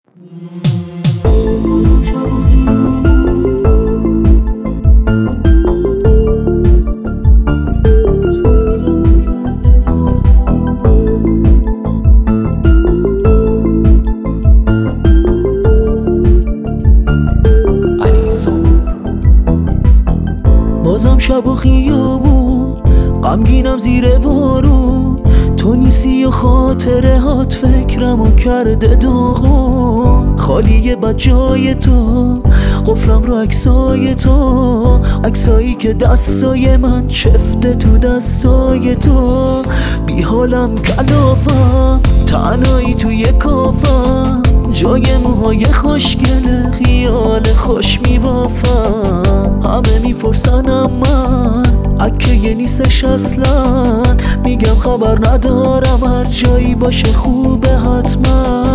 بازم شب و خیابون غمگینم زیر بارون، تو نیستی و خاطره هات فکرمو کرده داغون. خالیه بد جای تو، قفلم رو عکسای تو، عکسایی که دستای من چفته تو دستای تو. بی حالم کلافم، تنهایی توی کافم، جای موهای خوشگله خیال خوش میبافم. همه میپرسنم من اکه نیستش اصلا، میگم خبر ندارم، هر جایی باشه خوبه حتما.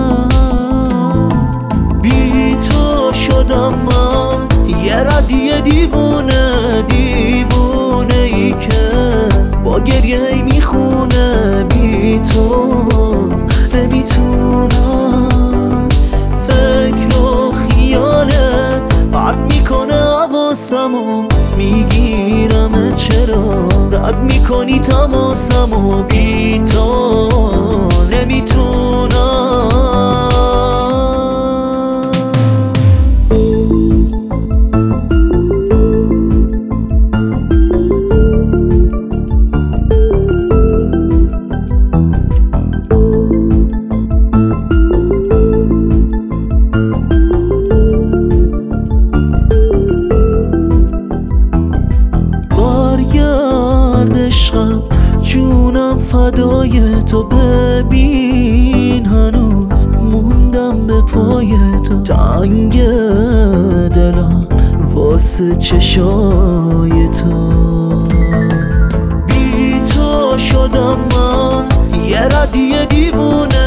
بی تو شدم من یه ردیه دیوونه، دیوونه ای که با گریه هی میخونه. بی تو نمیتونم، فکر و خیالت پرت میکنه حواسمو، میگیرم چرا رد میکنی تماسمو. بی تو نمیتونم. عشقم جونم فدای تو، ببین هنوز موندم به پای تو. تنگ دلم واسه چشای تو، بی تو شدم من یه ردیه دیوونه،